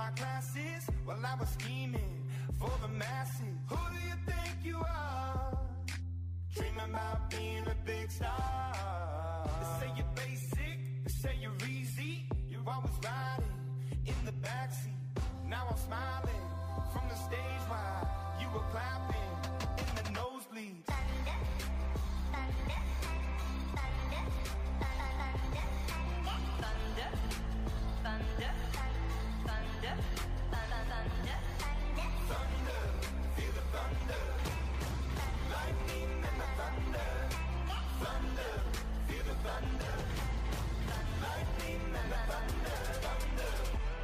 my classes while I was scheming for the masses. Who do you think you are? Dreaming about being a big star. They say you're basic, they say you're easy. You're always riding in the backseat. Now I'm smiling from the stage while you were clapping in the nosebleeds. Thunder, thunder, thunder, thunder, thunder, thunder, thunder, thunder, thunder, feel the thunder, lightning and the thunder, thunder, feel the thunder, lightning and the thunder, thunder.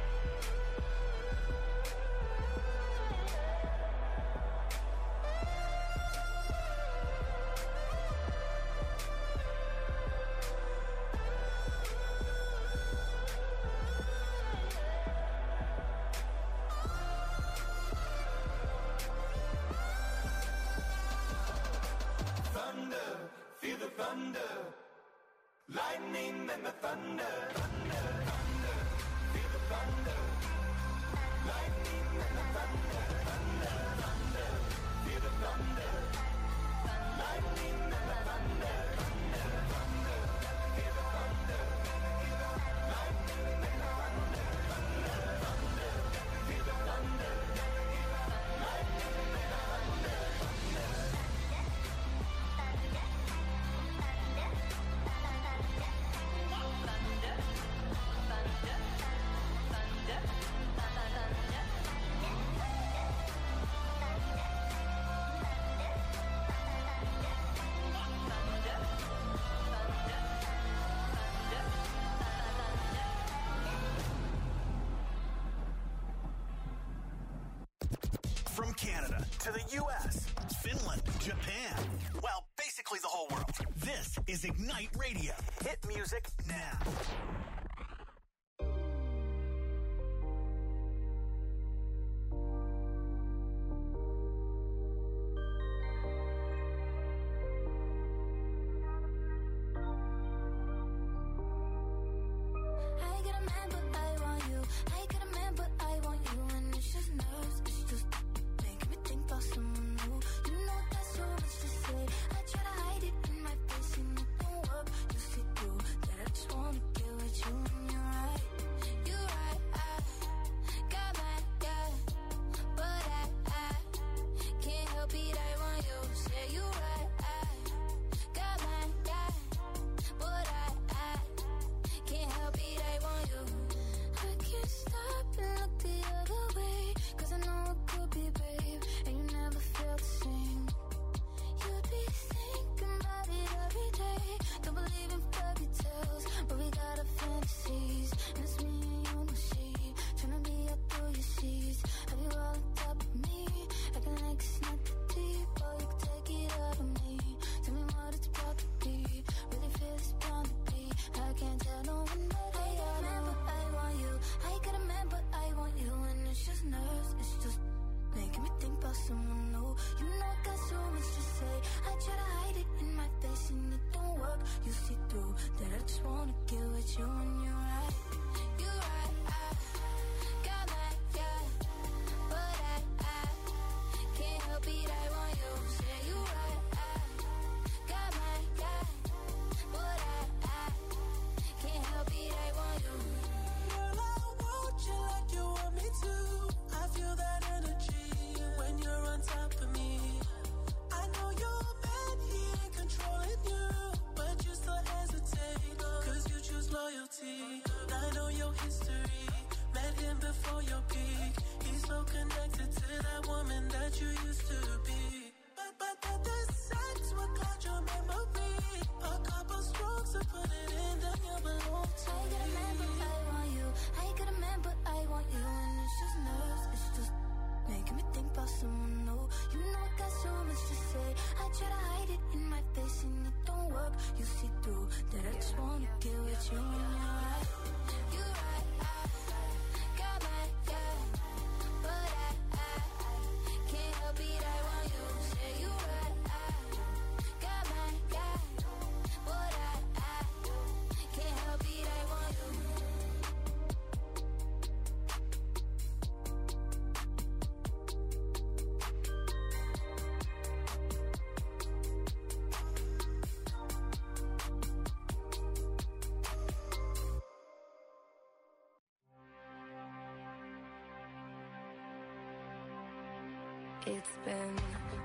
Feel the thunder, lightning and the thunder, thunder, thunder. Feel the thunder, lightning and the thunder, thunder, thunder. Feel the thunder, lightning and the thunder, thunder, thunder. Feel the thunder, lightning and the thunder, thunder, thunder. Feel the thunder, lightning and the thunder, thunder. From Canada to the U.S., Finland, Japan, well, basically the whole world. This is Ignite Radio. Hit music now. It's been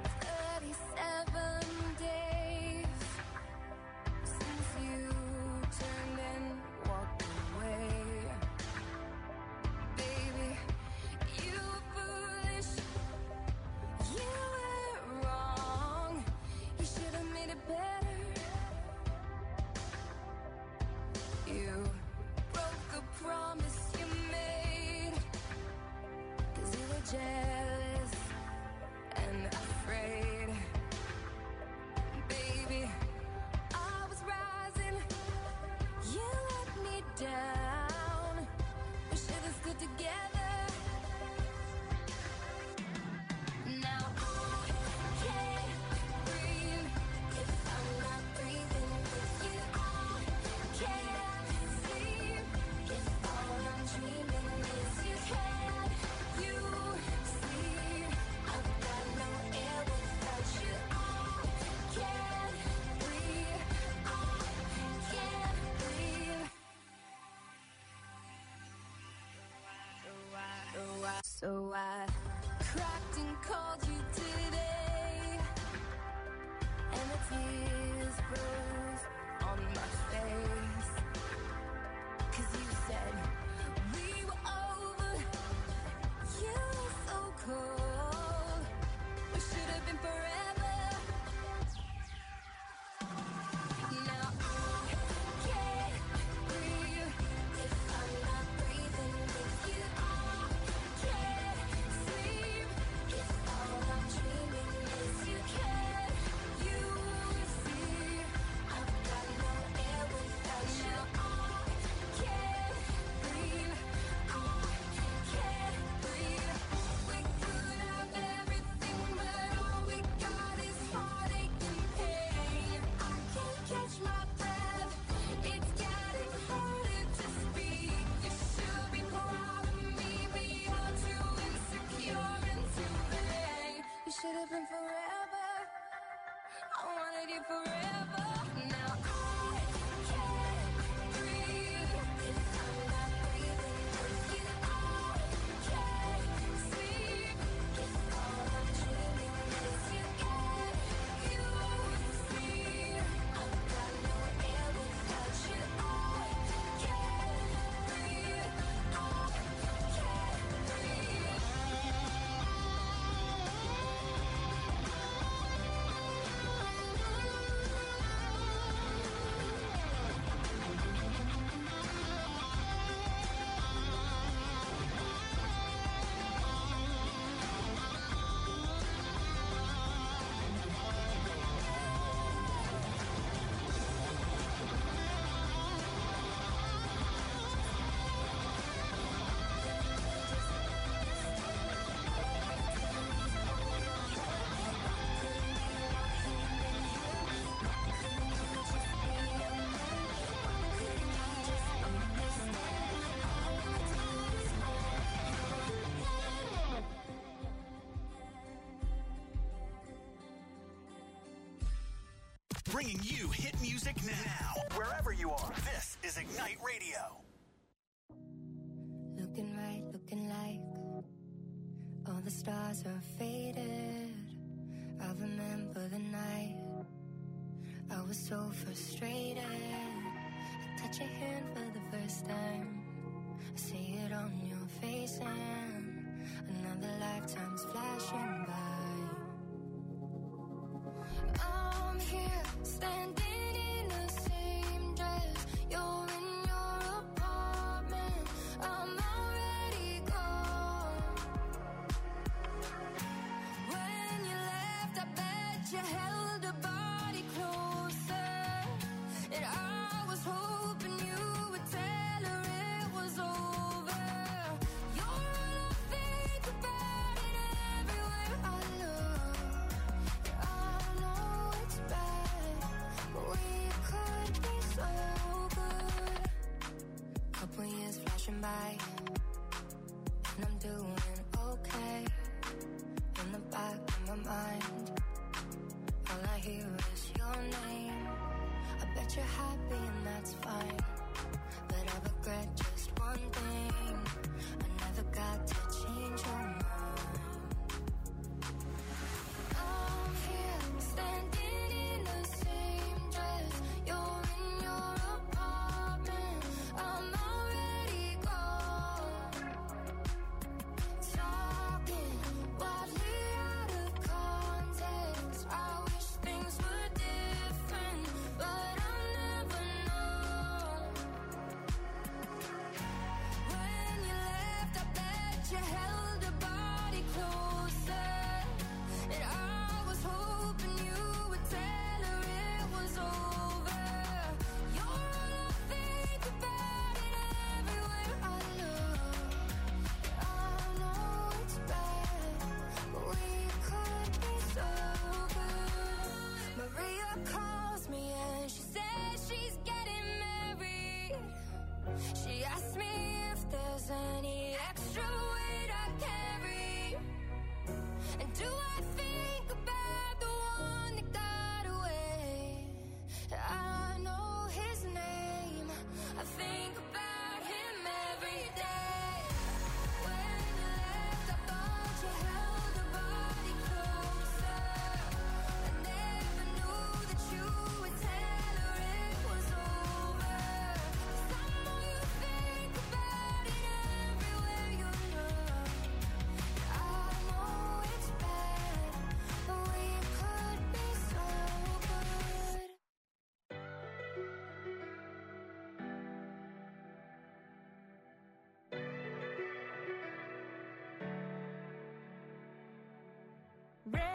37 days since you turned and walked away. Baby, you were foolish, you were wrong, you should have made it better. You broke a promise you made, 'cause you were jealous and afraid. Baby, I was rising, you let me down. We should have stood together. Now I can't breathe if I'm not breathing with you. I can't sleep if all I'm dreaming is you. Can't you see I've got no air without you? I can't breathe, I can't breathe. So I cracked and called you today, and the tears froze on my face, 'cause you said we were over, you were so cold, we should have been forever. Now I can't breathe if I'm not breathing with you. I can't sleep if all I'm dreaming is you. Can't you see I've got no air without you? I can't breathe, I can't breathe. We could have everything, but all we got is heartache and pain. I can't catch my breath, it's getting harder to speak. You should be proud of me, but you're too insecure and too vain. You should have been forever, I wanted you forever. Now I can't breathe if I'm not breathing with you. I can't sleep if all I'm dreaming is you. Can't you see I've got no air without you? I can't breathe, I can't breathe. Bringing you hit music now, wherever you are. This is Ignite Radio. Looking right, looking like all the stars are faded. I remember the night I was so frustrated. I touch your hand for the first time, I see it on your face, and another lifetime's flashing by. I'm here, standing in the same dress. You're in your apartment, I'm already gone. When you left, I bet you held a body closer, and I was hoping you would tell her it was over. You're all I think about, and everywhere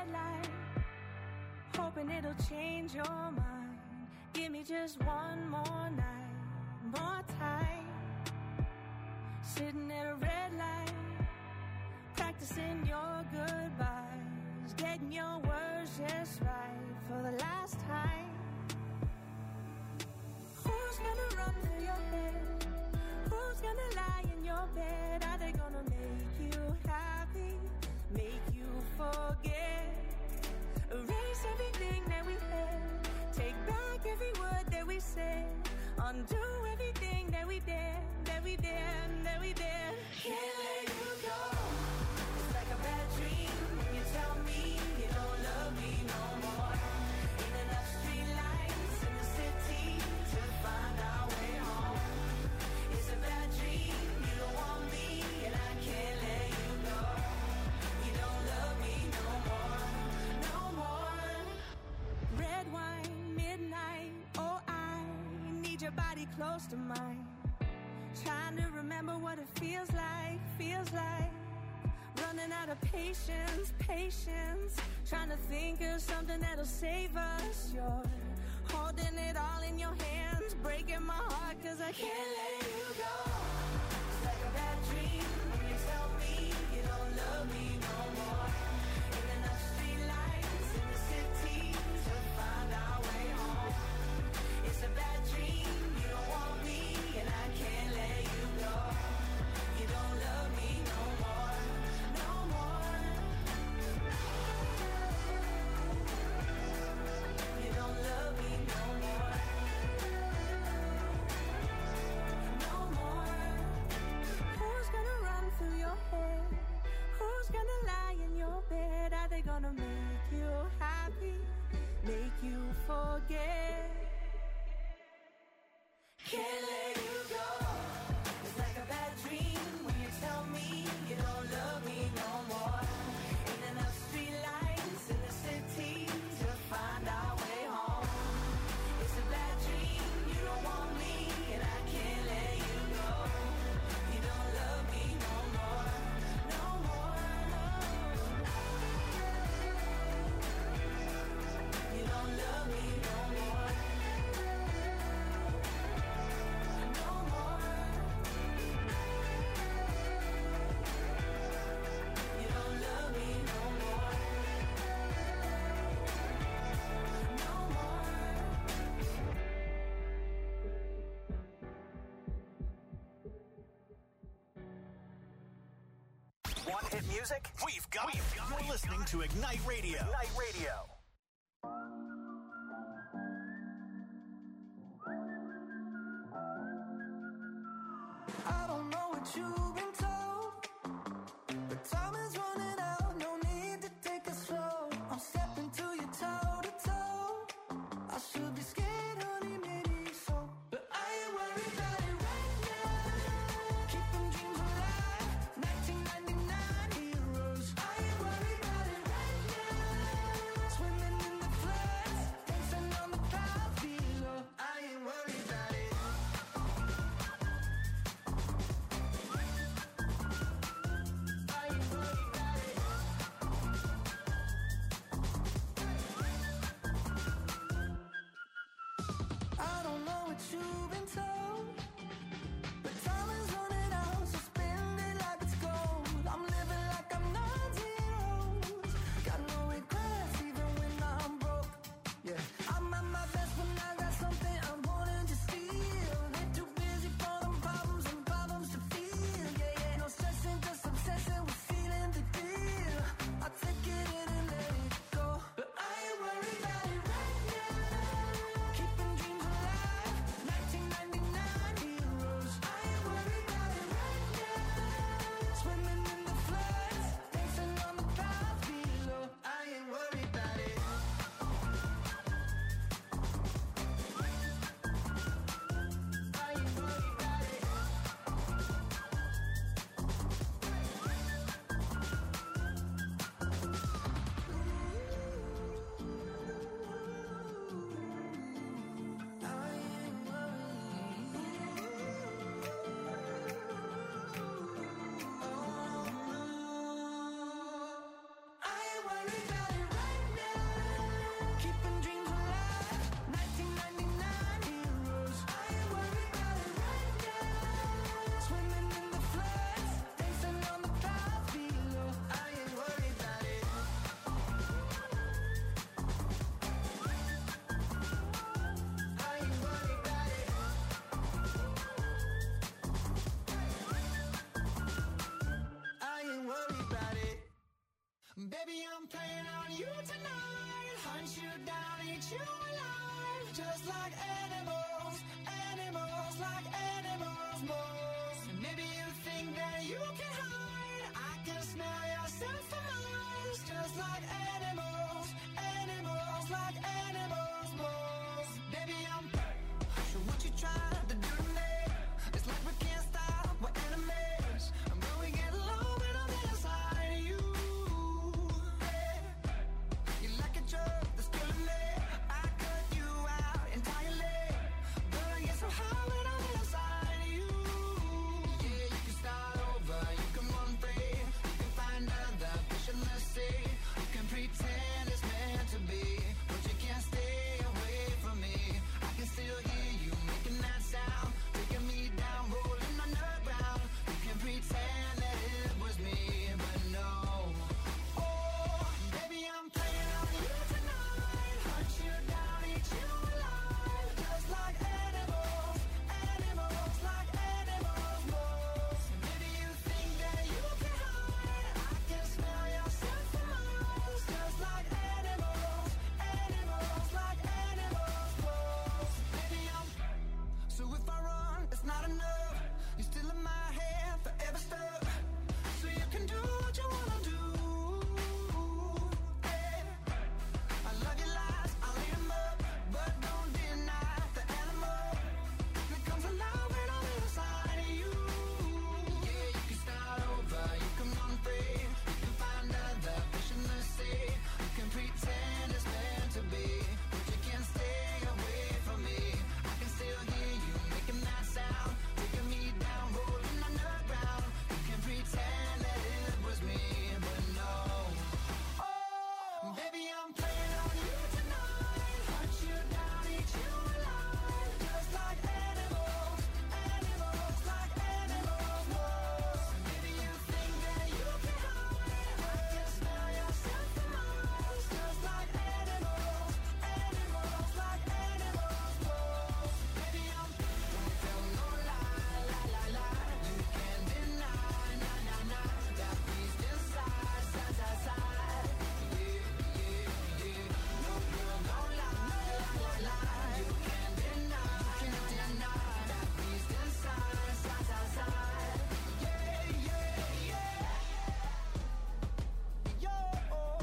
red light, hoping it'll change your mind. Give me just one more night, more time. Sitting at a red light, practicing your goodbyes, getting your words just right for the last time. Who's gonna run through your head? Who's gonna lie in your bed? Are they gonna make you happy, make you forget? Erase everything that we had, take back every word that we said, undo everything that we did, that we did, that we did. Can't let you go. It's like a bad dream when you tell me you don't love me no more. Ain't enough streetlights in the city to find our way home. It's a bad dream, you don't want me, and I can't let you go. You don't love me no more, no more. Red wine, midnight, oh I need your body close to mine. Trying to remember what it feels like, running out of patience, trying to think of something that'll save us. You're holding it all in your hands, breaking my heart 'cause I can't let you go. It's like a bad dream when you tell me you don't love me no more. Ain't enough streetlights in the city to find our way home. It's a bad dream, you don't want me, and I can't let you go. You don't love me no more, no more. You don't love me no more, no more. Who's gonna run through your head? Who's gonna lie in your bed? Are they gonna make you happy, make you forget? Can't let you go. It's like a bad dream when you tell me you don't love me no more. Ain't enough streetlights in the city to find our way home. It's a bad dream, you don't want me, and I can't let you go. You don't love me no more, no more, no. You don't love me no more, no more. You don't love me no more, no more. Want hit music? We've got it. You're listening to Ignite Radio. Ignite Radio. I don't know what you've been told, but time is running out. No need to take it slow. I'm stepping to you toe to toe. I should be scared, honey, maybe so, but I ain't worried about it right now. Keeping dreams alive, 1999 heroes. I ain't worried about it right now. Swimming in the floods, dancing on the clouds below. I ain't worried about it. I don't know what you've been told, but time is running out, so spend it like it's gold. I'm living like I'm 9 zeros. Got no regrets even when I'm broke. Yeah, I'm at my best when I got something I'm wanting to steal. They're too busy for them problems and problems to feel. Yeah, yeah, no stressing, just obsessing with feeling the deal. I take it in and let it go, but I ain't worried about it right now. Keeping dreams alive, 1999 Baby, I'm playing on you tonight. Hunt you down, eat you alive. Just like animals, animals, like animals, moles. Maybe you think that you can hide. I can smell yourself for miles. Just like animals, animals, like animals, moles. Baby, I'm so what you trying to do to me? It's like we can't stop, we're enemies. And when we get low, we're on the inside of you. You like a drug that's killing me. I cut you out entirely. But I get so high when I'm inside of you. Yeah, you can start over, you can run free. You can find other fish in the sea. You can pretend it's meant to be, but you can't stay away from me. I can still hear you making that sound, taking me down, rolling underground. You can pretend that it was me, but no. Oh, baby, I'm playing on you tonight. Hunt you down, eat you alive. Just like animals, animals, like animals, moles. Maybe you think that you can hide. I can smell yourself for miles. Just like animals, animals, like animals, moles. Baby, I'm so if I run, it's not enough. You're still in my head, forever stuck. So you can do what you wanna do. Hey. I love your lies, I'll eat 'em up, but don't deny the animal that comes alive when I'm inside of you. Yeah, you can start over, you can run free, you can find other fish in the sea. You can pretend it's meant to be, but you can't stay away from me. I can still hear you making that sound, taking me down, rolling underground. You can pretend that it was me, but no. Oh, baby, I'm playing on you tonight. Hunt you down, eat you alive. Just like animals, animals, like animals, moles. Maybe you think that you can hide. I can smell yourself for miles. Just like animals, animals, like animals, moles. Baby, I'm don't tell no lie, lie, lie, lie. You can't deny, nah, nah, nah. That beast inside, side, side, side. Yeah, yeah, yeah. No girl, don't lie, lie, lie, lie. You can't deny that beast inside, side, side, side. Yeah, yeah, yeah. Yo, whoa,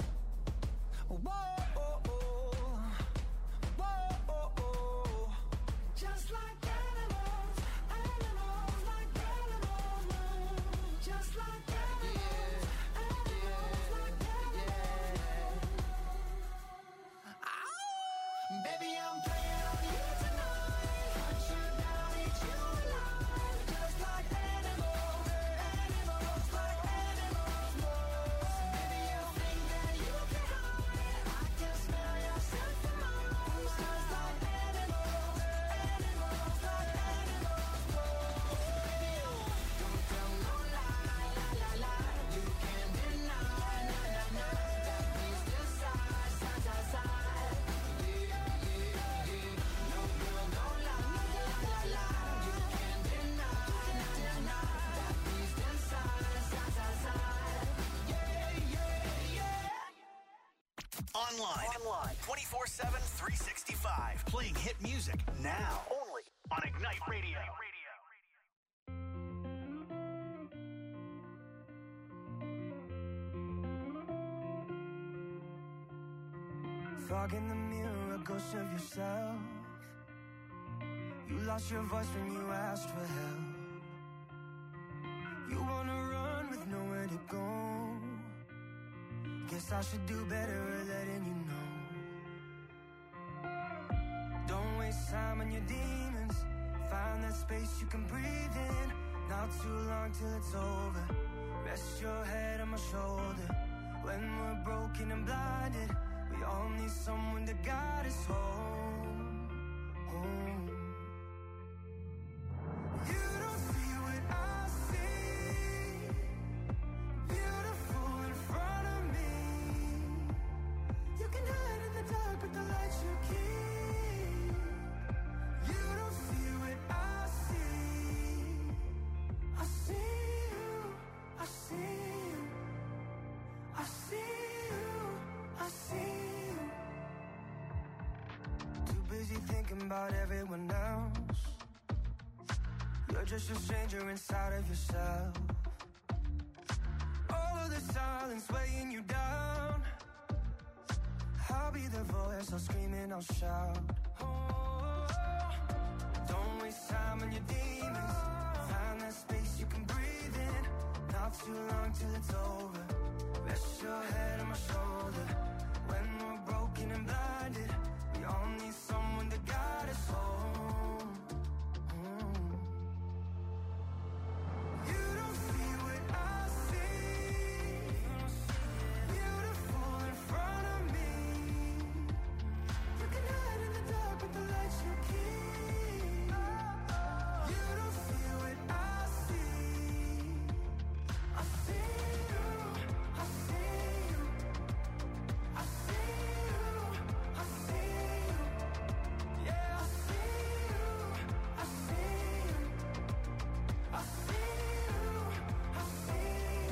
whoa. Just like animals, animals, like animals, just like animals, animals, like animals. Baby, I'm playing on you tonight. Hunt you down, eat you alive. Just like animals, animals, like animals, moles. Maybe you think that you can hide. I can smell yourself for miles. Just like animals, animals, like animals, moles. Baby, don't tell no lie, lie, lie, lie. You can't deny, nah, nah, nah. That beast inside, side, side, side. Yeah, yeah, yeah. No girl, don't lie, lie, lie, lie. You can't deny, nah, nah, nah. That beast inside, side, side, side. Yeah, yeah, yeah. Online. 24/7, 365. Playing hit music now. Only on Ignite Radio. Fog in the mirror, a ghost of yourself. You lost your voice when you asked for help. You wanna run with nowhere to go. Guess I should do better at letting you know. Don't waste time on your demons. Find that space you can breathe in. Not too long till it's over. Rest your head on my shoulder. When we're broken and blinded, we all need someone to guide us home. Home. You don't see what I see. Beautiful in front of me. You can hide in the dark with the lights you keep. You don't see what I see. I see you. I see you. I see be thinking about everyone else. You're just a stranger inside of yourself. All of the silence weighing you down. I'll be the voice, I'll scream and I'll shout. Oh, don't waste time on your demons. Find that space you can breathe in. Not too long till it's over. Rest your head on my shoulder. When we're broken and blinded, we all need someone to guide us home. You don't see what I see. Beautiful in front of me. You can hide in the dark with the lights you keep. You don't see what I see. I see you. I see you. I see you. I see you. Yeah, I see you. I see you. I see you. I see you.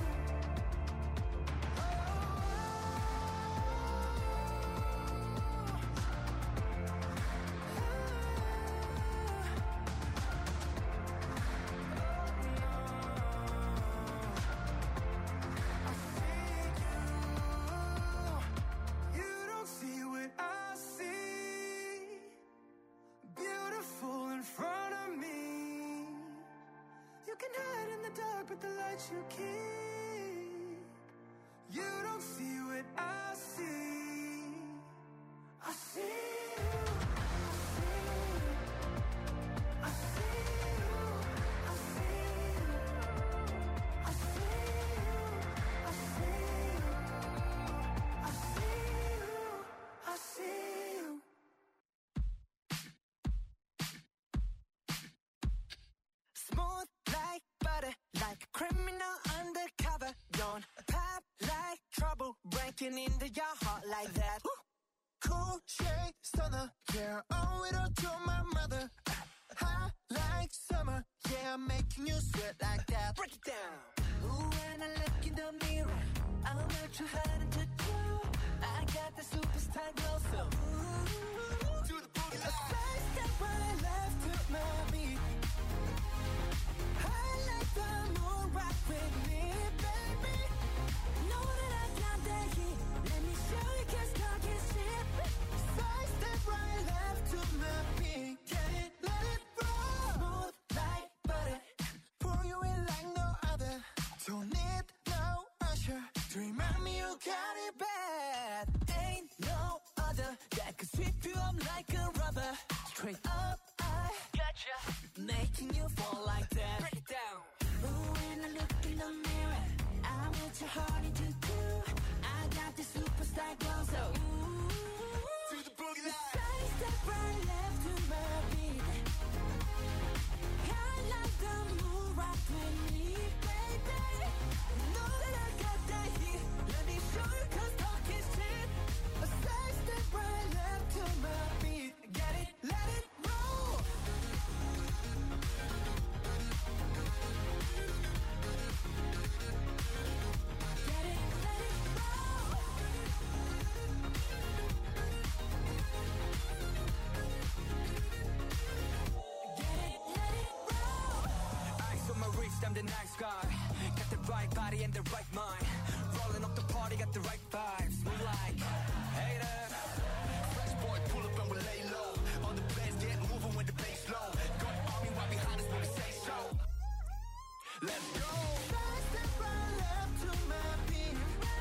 You don't see what I see. Beautiful in front of me. You can hide in the dark with the lights you keep. You don't see what I see. I see you. I see you. I see you. I see you. I see you. I see you. I see you. Smooth like butter, like a criminal undercover. Don't pop like trouble, breaking into your heart like that. Cool shade stunner, yeah, owe it all to my mother. Hot like summer, yeah, I'm making you sweat like that. Break it down. Ooh, when I look in the mirror, I'm not too hard to do. I got the superstar glow, so ooh, to the boogie line. A side step right left to my beat. I like the moon rock with me, baby. Know that I got that heat. Let me show you 'cause talk is cheap. Side step right left to my beat. Get it, let it roll. Smooth like butter. Pour you in like no other. Don't need no pressure to remind me you got it bad. Ain't no other that could sweep you up like a rubber. Straight up, I gotcha. Making you fall like that. Break it down. Ooh, when I look in the mirror, I'm what your heart into do. I got the superstar glow, so ooh, to the boogie line. Side step right left to my beat. I like the moon rock with me, baby. Know that I got that heat. Let me show you 'cause talk is cheap. A side step right left to my beat. Get it, let it roll. Get it, let it roll. Get it, let it roll. Eyes on my wrist, I'm the nice guy. Got the right body and the right mind. Rolling up the party, got the right vibes. We like haters. Fresh boy, pull up and we lay low. All the bands get moving when the bass low. Got army right behind us when we say so. Let's go. Side step right left to my beat.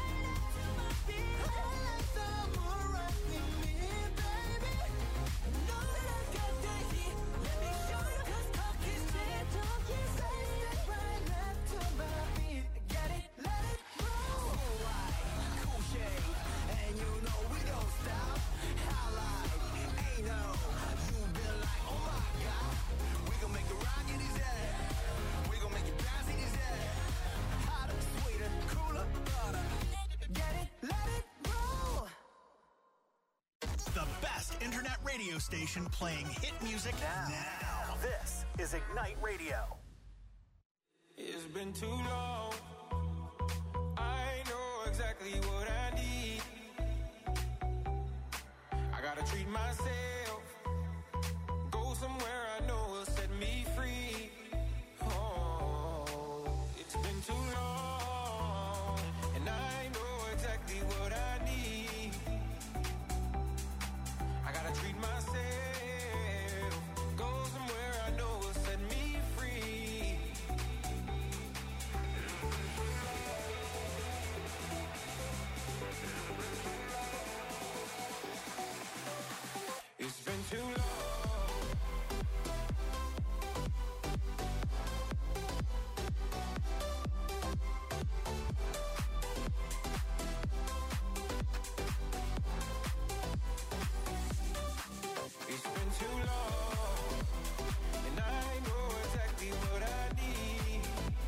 I like the moon rock with me, baby. Know that I got that heat. Let me show you 'cause talk is cheap. Side step right left to my beat. Get it, let it roll. Cool shade, and you know we don't stop. How like, ain't no, you been like, oh my god. We gon' make the rock in his head. We gon' make it bounce in his head. Hotter, sweeter, cooler, butter. Get it, let it roll. The best internet radio station playing hit music now. This is Ignite Radio. It's been too long. I know exactly what I need. I gotta treat myself. somewhere I know will set me free. Oh, it's been too long, and I know exactly what I need. I gotta treat myself, go somewhere I know will set me free. It's been too long. It's been too long, and I know exactly what I need.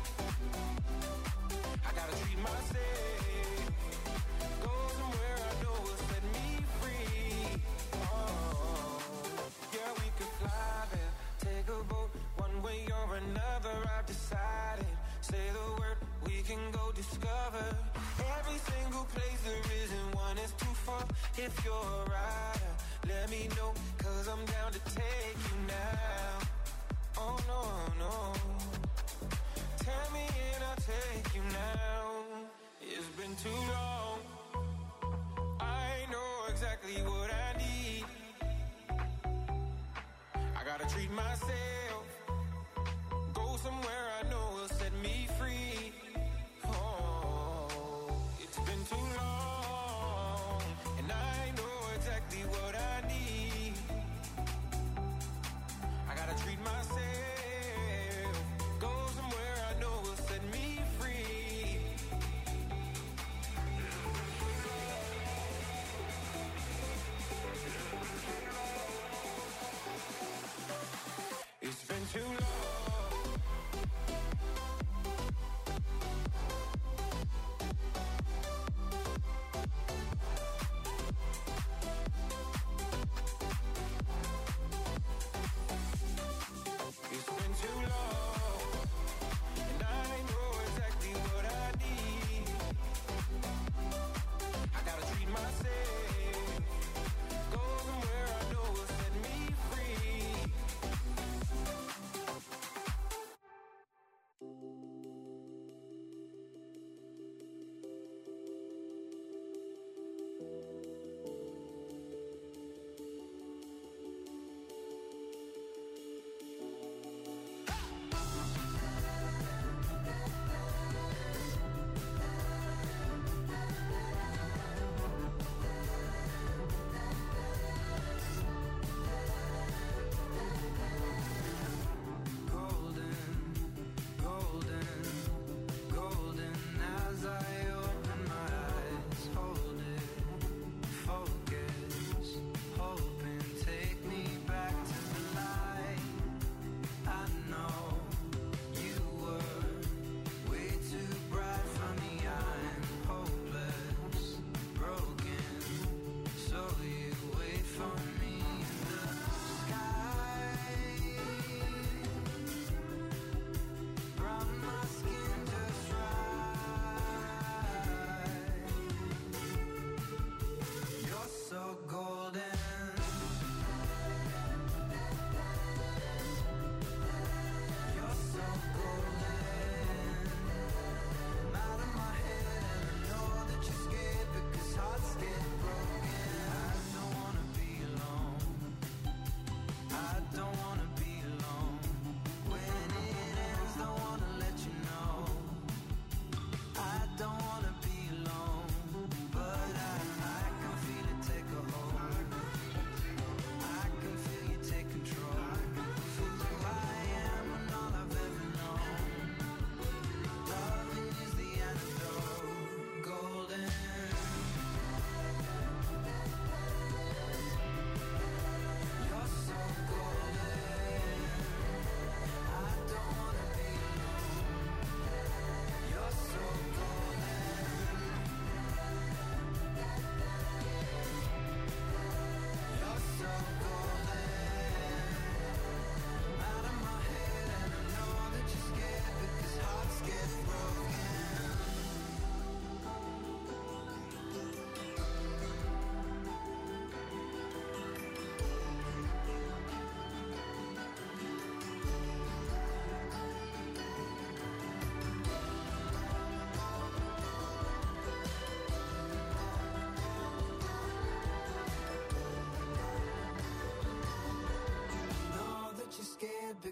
I gotta treat myself, go somewhere I know will set me free. Oh, yeah, we could fly there, take a boat, one way or another. I've decided. Say the word, we can go discover every single place there isn't one is too far. If you're a rider, let me know, 'cause I'm down to take you now. Oh no, no, tell me and I'll take you now. It's been too long, I know exactly what I need. I gotta treat myself, go somewhere I know will set me free. Oh, it's been too long, and I know exactly what I need. I gotta treat myself, go somewhere I know will set me free. It's been too long.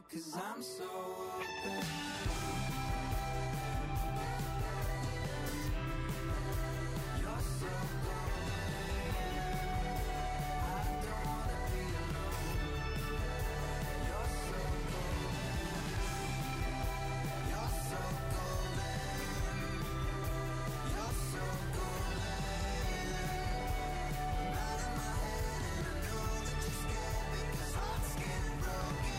'cause I'm so open. You're so golden. I don't wanna be alone. You're so golden. You're so golden. You're so golden. Out of my head and I know that you're scared because hearts get broken.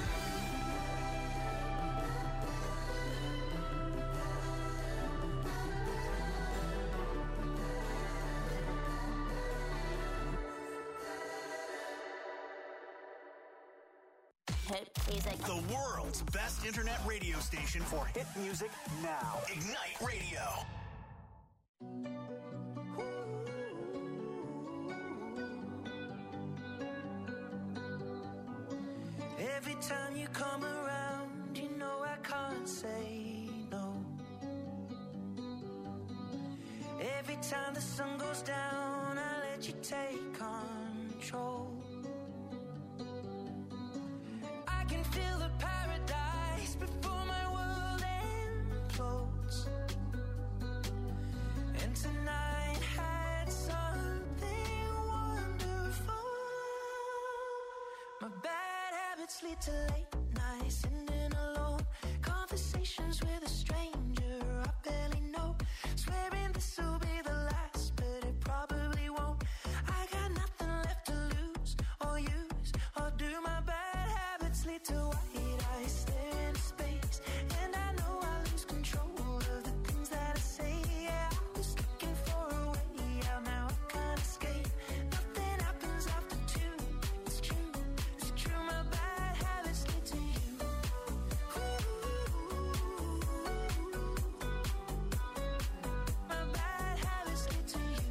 Hit music. The world's best internet radio station for hit music now. Ignite Radio. Every time you come around, you know I can't say no. Every time the sun goes down, I let you take control. I can feel the paradise before my world implodes. And tonight had something wonderful. My bad habits lead to late nights, sitting alone. Conversations with a stranger I barely know. Swearing this will be the last, but it probably won't. I got nothing left to lose or use or do. My bad habits lead to white eyes, stare into space. And I know I lose control of the things that I say. Yeah, I was looking for a way out, now I can't escape. Nothing happens after two. It's true, it's true. My bad habits lead to you. My bad habits lead to you.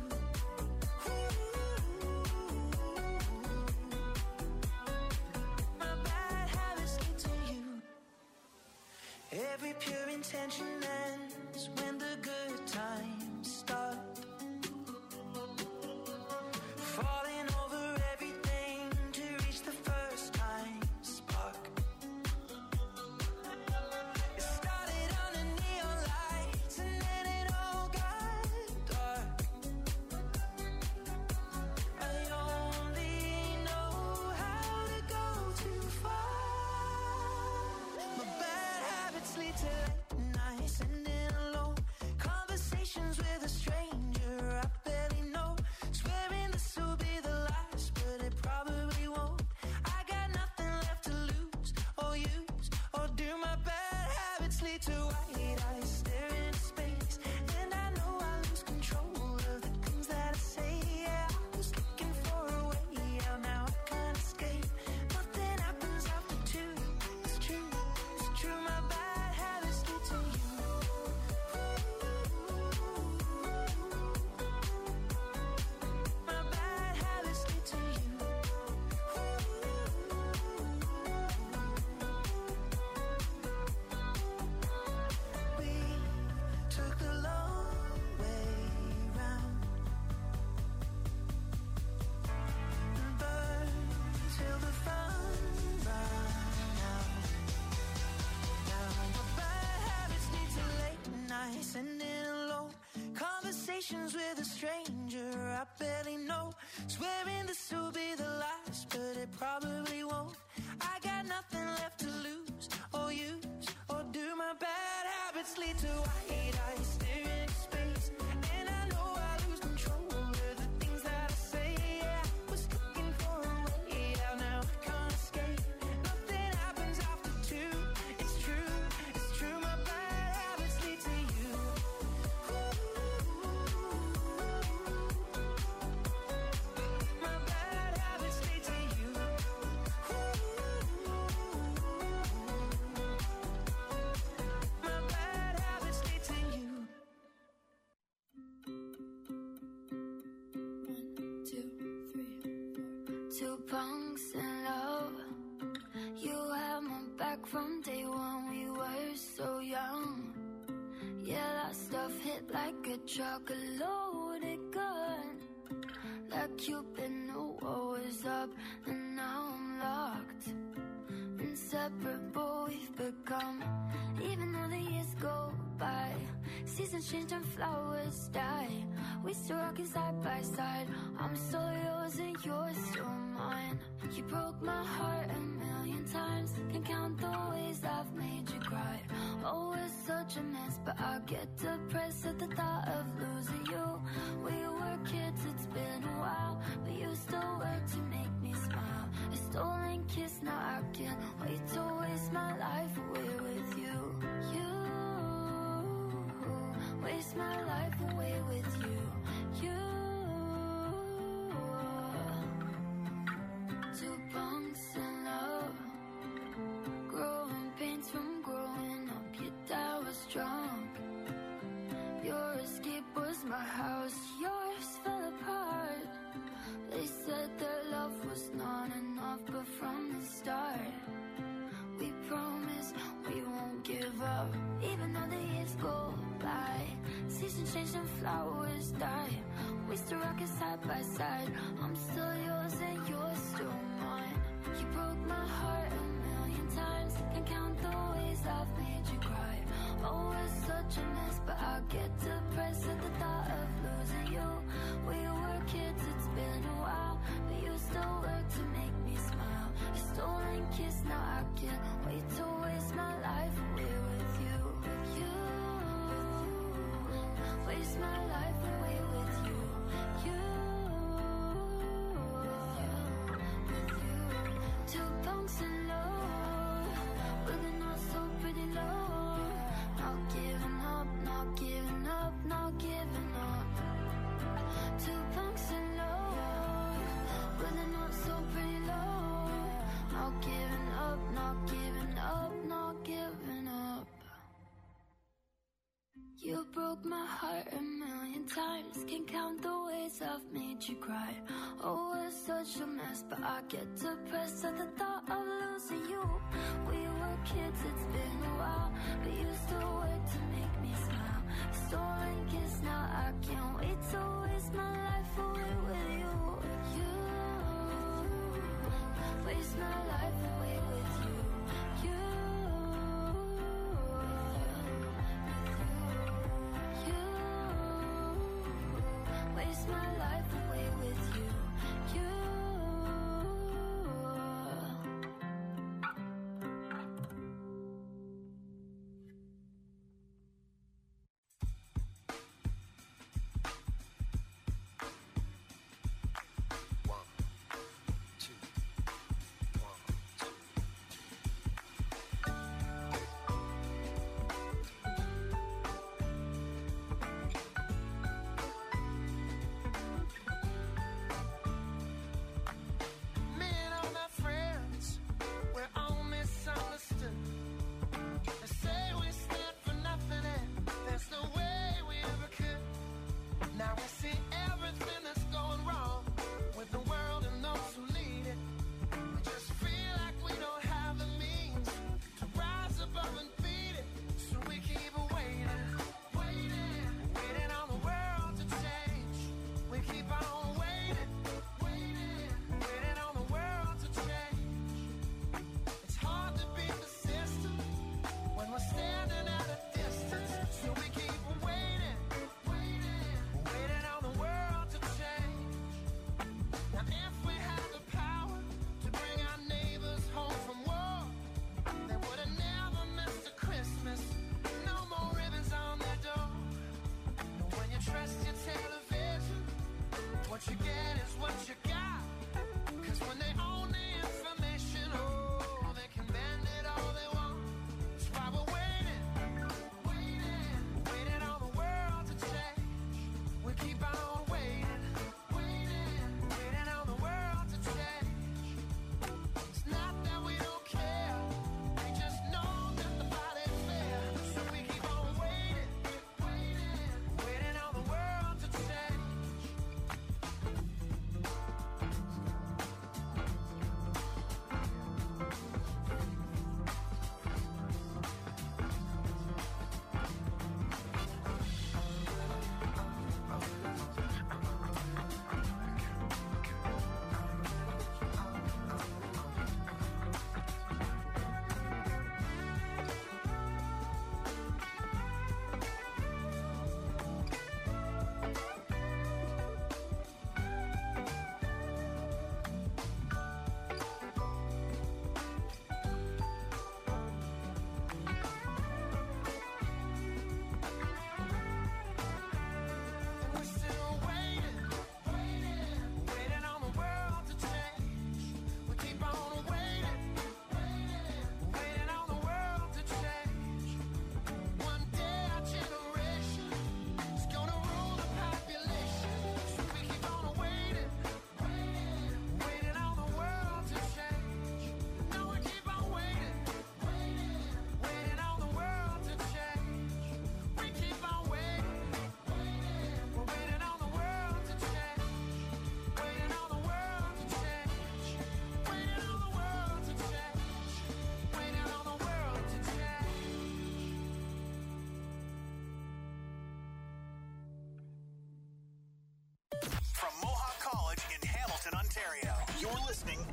My bad habits lead to you. Every pure intention ends when the good times start. Falling over everything to reach the first time spark. It started under neon lights and then it all got dark. I only know how to go too far. My bad habits lead to late nights, sitting alone. Conversations with a stranger I barely know. Swearing this will be the last, but it probably won't. I got nothing left to lose or use or do. My bad habits lead to white eyes, stare into space. And I know I lose control of the things that I say. Yeah, I was looking for a way out, now I can't escape. Nothing happens after two. It's true, it's true. My bad habits lead to you. My bad habits lead to you. We took the long way round and burned till the fun ran out. Now my bad habits lead to late nights, sitting alone. Conversations with a stranger I barely know. Swearing this will be the last, but it probably won't. I got nothing left to lose or use or do. My bad habits lead to white eyes, stare into space. And I know I lose control of the things that I say. Yeah, I was looking for a way out, now I can't escape. Nothing happens after two. It's true, it's true. My bad habits lead to you. My bad habits lead to you. My bad habits lead to you. 1, 2, 3, 4. Two punks in love. You had my back from day one. We were so young. Yeah, that stuff hit like a truck, a loaded gun. Like you been knew what was up, and now I'm locked inside inseparable we've become. Even though the years go by, seasons change and flowers die, we still rockin' side by side. I'm still yours and you're still mine. You broke my heart a million times, can't count the ways I've made you cry. Oh, it's such a mess, but I get depressed at the thought of losing you. We were kids, it's been a while, but you still work to make me smile. A stolen kiss, now I can't wait to waste my life away with you. You waste my life away with you. You, two punks in love, growing pains from growing up. Your dad was drunk, your escape was my house, yours fell apart. They said their love was not enough, but from the start we promised we won't give up. Even though the years go by, seasons change and flowers die, we still rockin' side by side. I'm still yours and you're still mine. You broke my heart a million times, can't count the ways I've made you cry. Oh, it's such a mess, but I get depressed at the thought of losing you. We were kids, it's been a while, but you still work to make me smile. A stolen kiss, now I can't wait to waste my life away with you. You waste my life away with you. You, two punks in love, but they're not so pretty low. Not giving up, not giving up, not giving up. Two punks in love, but they're not so pretty low. Not giving up, not giving up, not giving up. You broke my heart a million times, can't count the ways I've made you cry. Oh, it's such a mess, but I get depressed at the thought of losing you. We were kids, it's been a while, but you still work to make me smile. Stolen kiss, now I can't wait to waste my life away with you. You waste my life away with you. You waste my life away with you. You.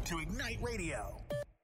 to Ignite Radio.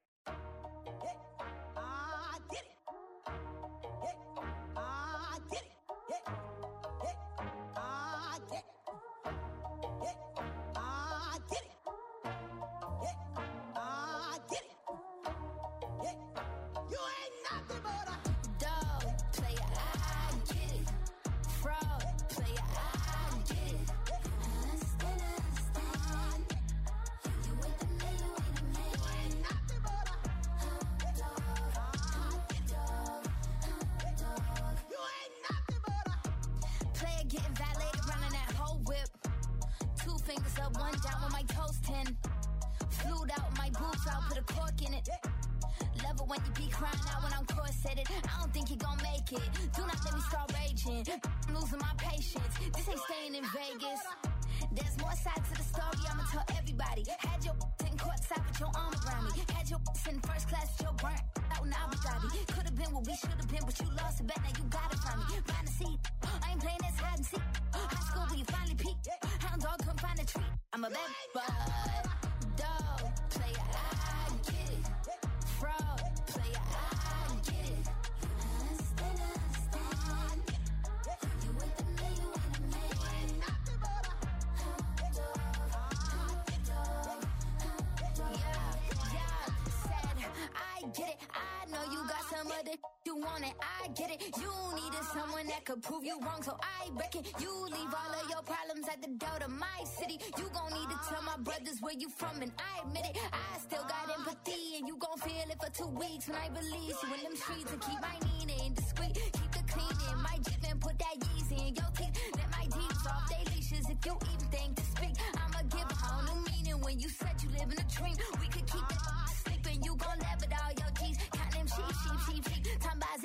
Could prove you wrong, so I reckon you leave all of your problems at the door to my city. You gon' need to tell my brothers where you from, and I admit it. I still got empathy, and you gon' feel it for 2 weeks when I release you in them streets and keep my Nina discreet. Keep the cleaning, my Jeep and put that Yeezy in your teeth. Let my Jeeps off they leashes if you even think to speak. I'ma give a whole new meaning when you said you live in a dream. We could keep it sleeping, you gon' laugh at all your G's. Count them sheep. Talking about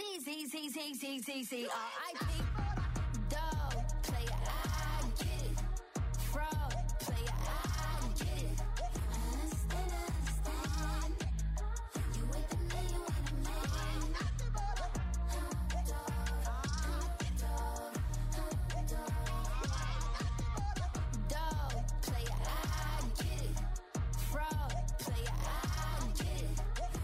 Z, R.I.P. Dog, player, I get it. Fraud, player, I get it. Understand. You wait a minute, you wait a minute. Dog, player, I get it. Fraud, player, I get it.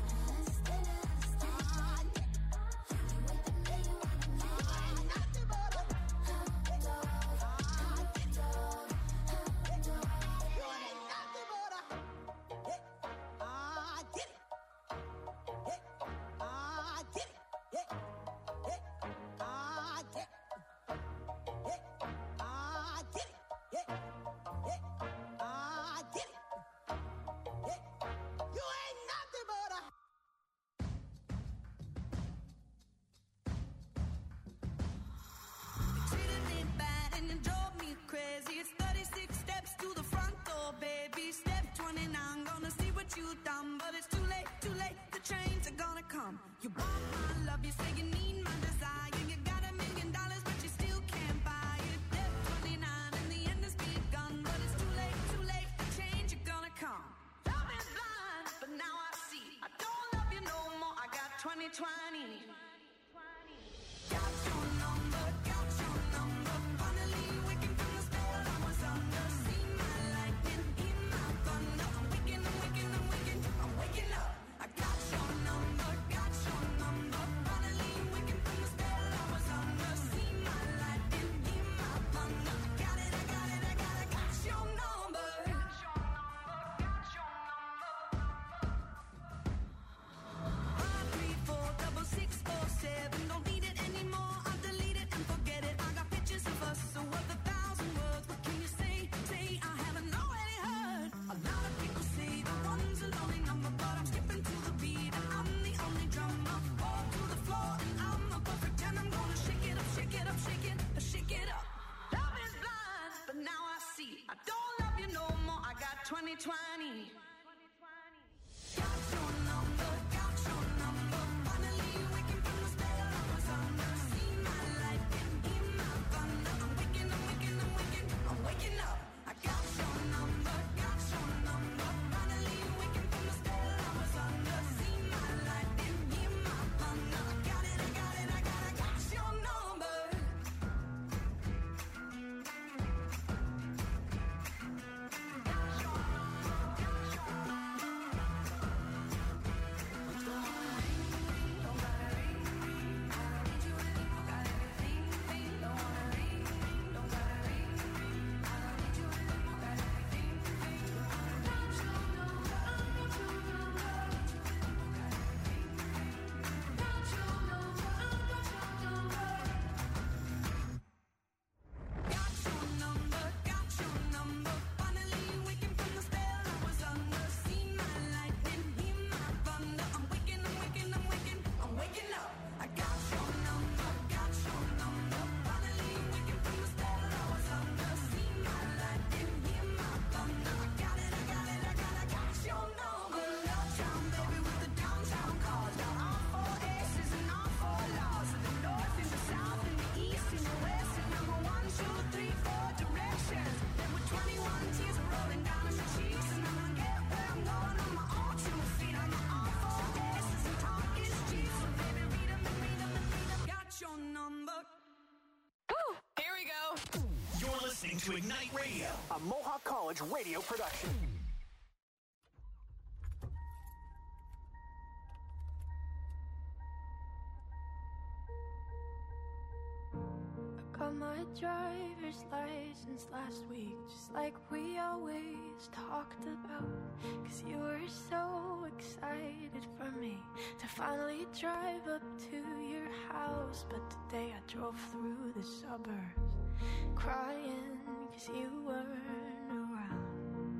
You want my love, you say you need my desire. You got $1 million, but you still can't buy it. Step 29, and the end has begun, but it's too late, the change is gonna come. Love is blind, but now I see. I don't love you no more, I got 2020. Got your number, finally waking from the spell I was under. See my lightning, hear my thunder. I'm waking up. I got your number, finally waking from the spell I was under. See my lightning, hear my thunder. I got your number. Five, 3, 4, 6, 6, 4, 7. Don't need it anymore. I'll delete it and forget it. I got pictures of us, so worth 1,000 words. What can you say? I haven't already heard. A lot of people say the one's a lonely number, but I'm skipping to the beat and I'm the only drummer. Fall to the floor and I'm a perfect 10. I'm gonna shake it up. Love is blind, but now I see. I don't love you no more. I got 2020. Got your number. Finally waking from the spell I was under. See my lightning, hear my thunder. I'm waking up. I got your number. Finally waking from the spell I was under. See my lightning, hear my thunder. I got your number. Got your number. to Ignite Radio, a Mohawk College radio production. Got my driver's license last week, just like we always talked about. 'Cause you were so excited for me to finally drive up to your house. But today I drove through the suburbs crying 'cause you weren't around.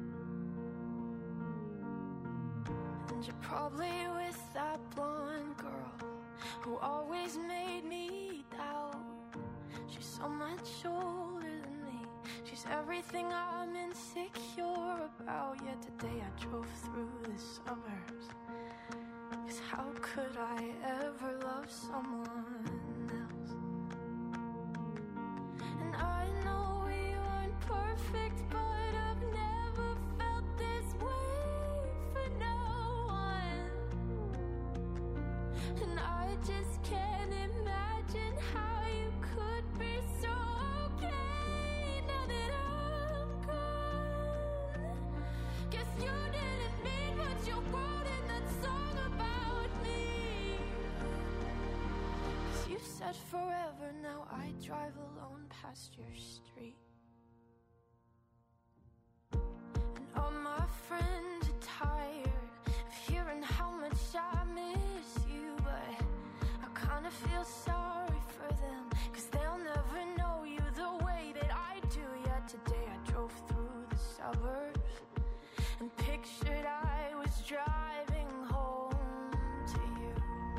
And you're probably with that blonde girl who always made me doubt. She's so much older than me. She's everything I'm insecure about. Yet today I drove through the suburbs. 'Cause how could I ever love someone else? And I know we weren't perfect, but I've never felt this way for no one. And I just can't imagine how you could be so okay now that I'm gone. Guess you didn't mean what you wrote in that song about me. 'Cause you said forever, now I drive alone past your street. And all my friends are tired of hearing how much I miss you, but I kinda feel sorry for them, 'cause they'll never know you the way that I do. Yet today I drove through the suburbs and pictured I was driving home to you.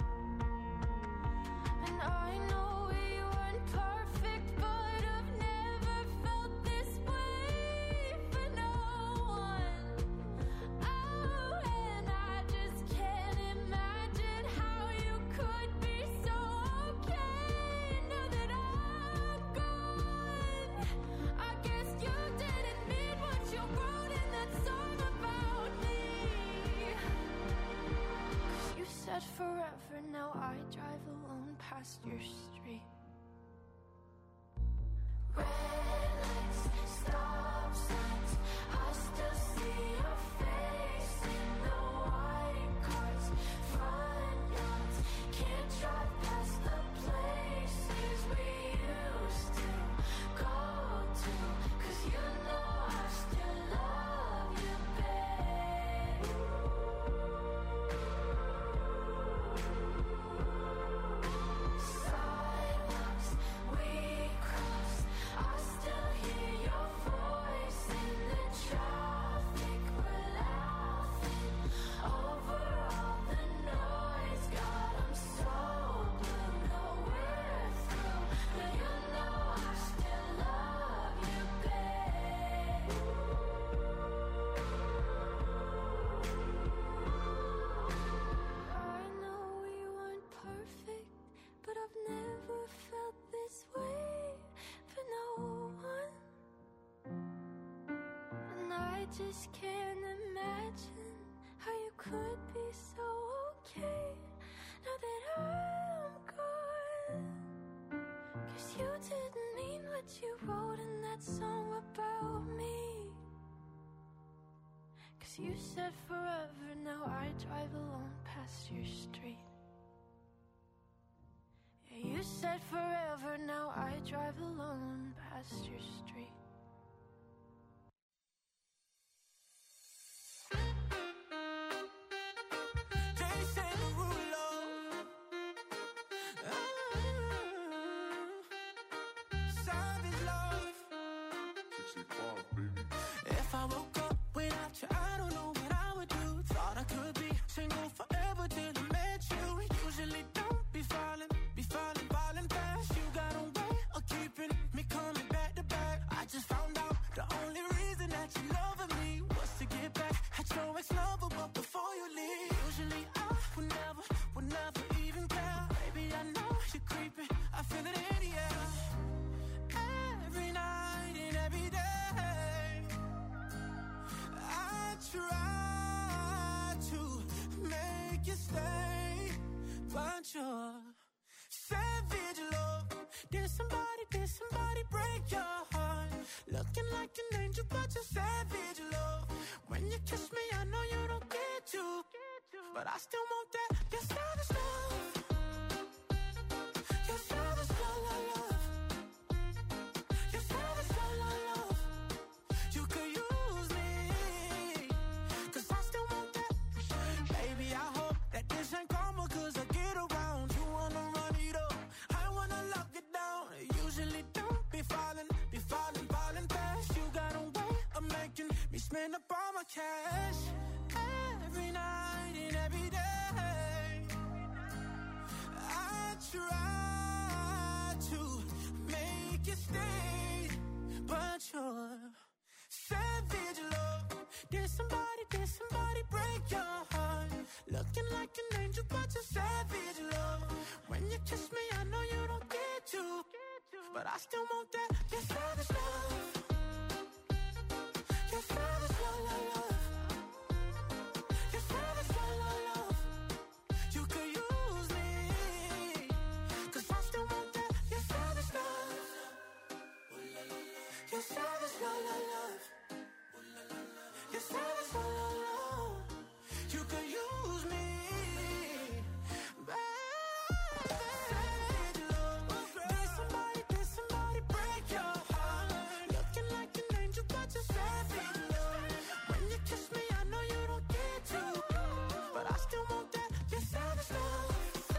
And I know we weren't perfect, but I've never felt this way for no one. Oh, and I just can't imagine how you could be so okay now that I'm gone. I guess you didn't mean what you wrote in that song about me. 'Cause you said forever, now I drive alone past your street. Red lights, stop signs, I still see your face in the white cars, front yards. Can't drive past the places we used to go to, 'cause you know I still love you, babe. Sidewalks we crossed, I still hear your voice in the traffic. We're laughing over all the noise. God, I'm so blue. No, we're through, but you know I still love you, babe. I know we weren't perfect, but I've never felt this way for no one. And I just can't imagine how you could be so okay now that I'm gone. 'Cause you didn't mean what you wrote in that song about me. 'Cause you said forever, now I drive alone past your street. Yeah, you said forever, now I drive alone past your street. They say the rule of savage love. 65, baby. If I woke up without you, I don't know what I would do. Thought I could be single forever till I met you. Usually don't be falling fast. You got a way of keeping me coming back to back. I just found out the only reason that you loving me was to get back at your ex-lover, but before you leave, usually I would never even care. Baby, I know you're creeping, I feel it in the air. Every night and every day, I try to make you stay, but you're savage love. Did somebody break your heart? Looking looking like an angel, but you're savage, love. When you kiss me, I know you don't get to, but I still want that. You're savage, love. You're savage, love, love. You're savage, love, love. You could use me, 'cause I still want that. Baby, I hope that this ain't karma, 'cause I get around. You wanna run it up, I wanna lock it down. Usually don't be falling fast. You got a way of making me spend up all my cash. Every night and every day, I try to make you stay, but you're savage, love. Did somebody break your heart? Looking like an angel, but you're savage, love. When you kiss me, I know you don't get to, but I still want that. You're savage, love. You're savage, love, love, love. You're savage, love, love, love. You could use me, 'cause I still want that. You're savage, love. You're savage, love, love, love. You're savage, love, love, love. You could use me, baby. Savage, love. Did somebody break your heart? Looking like an angel, but you're savage, love. When you kiss me, I know you don't get to, but I still want that. You're savage, love.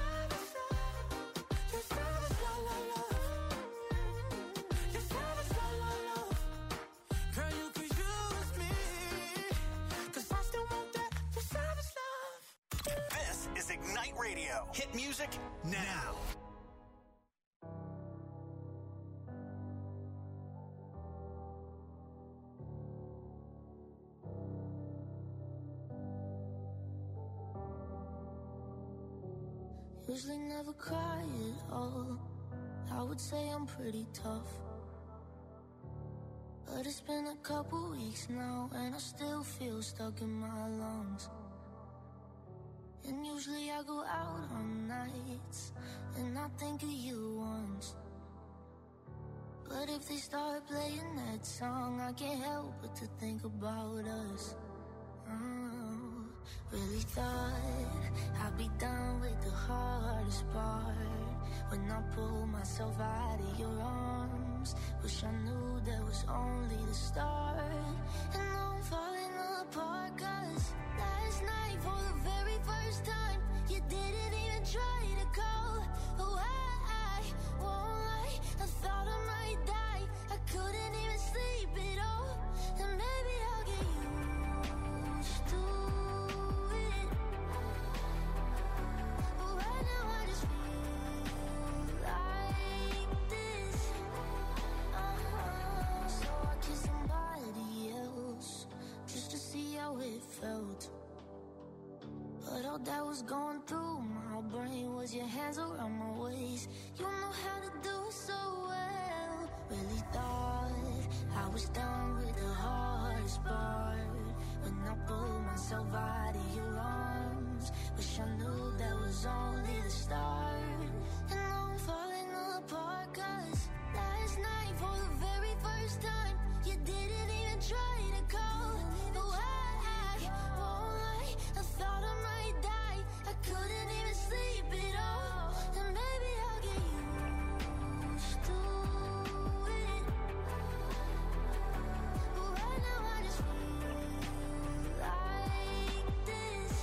You're savage, love, love, love. You're savage, love, love, love. Girl, you could use me, 'cause I still want that. You're savage, love. This is Ignite Radio. Hit music now. Usually never cry at all. I would say I'm pretty tough, but it's been a couple weeks now, and I still feel stuck in my lungs. And usually I go out on nights, and I think of you once. But if they start playing that song, I can't help but to think about us. Really thought I'd be done with the hardest part. When I pulled myself out of your arms, wish I knew that was only the start. And now I'm falling apart, 'cause last night for the very first time, you didn't even try to call. Oh, I won't lie, I thought I might die. I couldn't even sleep at all. And maybe I'll get used to it, but right now I just feel like this. So I kissed somebody else just to see how it felt. But all that was going through my brain was your hands around my waist. You know how to do it so well. Really thought I was done with the hardest part. When I pulled myself out of your arms, wish I knew that was only the start. And now I'm falling apart, 'cause last night for the very first time, you didn't even try to call. No, I won't lie, I thought I might die. I couldn't even sleep at all. And maybe I'll get used to it, but right now I just feel like this.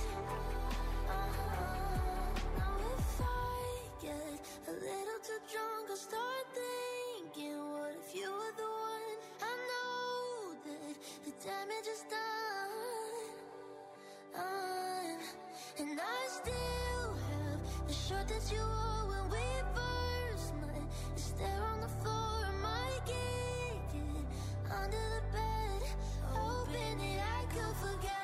Now if I get a little too drunk, I'll start thinking, what if you were the one? I know that the damage is done, and I still have the shirt that you wore when we first met. It's there on the floor, I might kick it under the bed, hoping that I could forget.